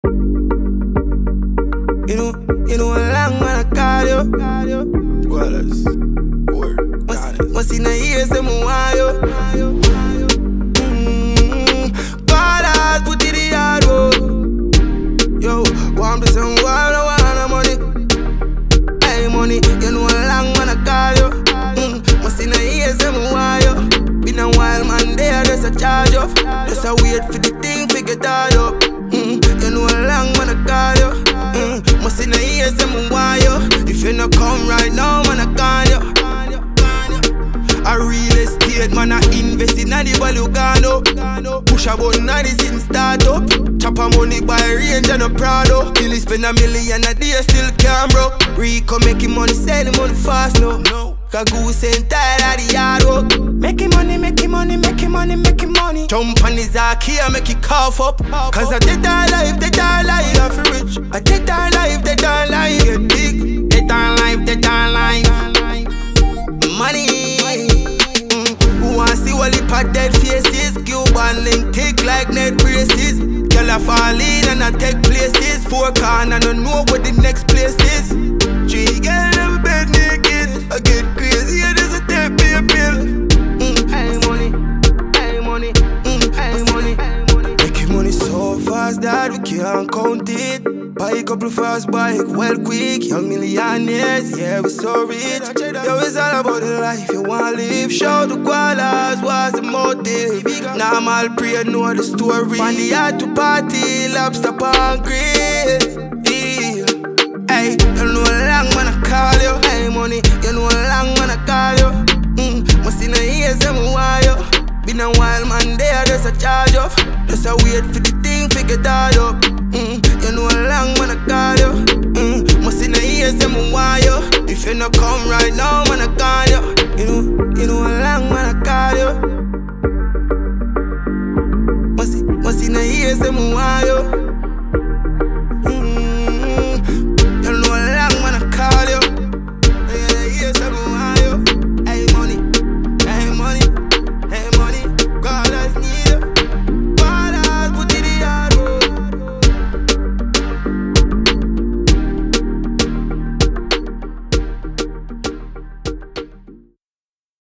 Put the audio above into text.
You know a long man I call you. Wallace, must in the ears them want you. Ballers put it in hard work. Yo, want to some wild, I want money. Hey money, you know a long man I call you. Must in the ears them want you. Been a while man there, there's a charge off. Just a wait for the thing, figure that up. You know a long man I call you. Must in the ears them want you. If you not come right now, man I call you. A real estate man I invest in the value gano. Push a button and it's in start up. Chop a money by range and a Prado. Till he spend $1 million a day still can't broke. Rico making money, sell money fast no. Cause goose ain't tired of the hard work. Making money, making money, making money, making money. Jump on his Ikea, make it cough up. Cause I did our life, they die life. Not for rich. I did our life, they die life. Get big, they die life, they die life. Money. Who want see all the pot dead faces? Cuban link tick like net braces. Girl I fall in and I take places. 4 corner, I don't know what the next place is. 3 girl never bed naked. I get crazy, and there's a tape be a pill. Hey money, hey money, hey money. Making money so fast that we can't count it. Buy a couple fast bike, well quick. Young millionaires, yeah we so rich. Yo, it's all about the life you wanna live. Show the koalas, what's the motive? Normal prayer, know the story. On the yard to party, lobster pan grill. Hey, you know a long man I call you. Hey money, you know a long man I call you. Must in the ears them want you. Been a while man there, there's a charge off. Just a wait for the thing, figure that up. You know a long man I call you. Must in the ears them want you. If you not come right now, man I call you. You know a long man I call you. Must in the ears them want you.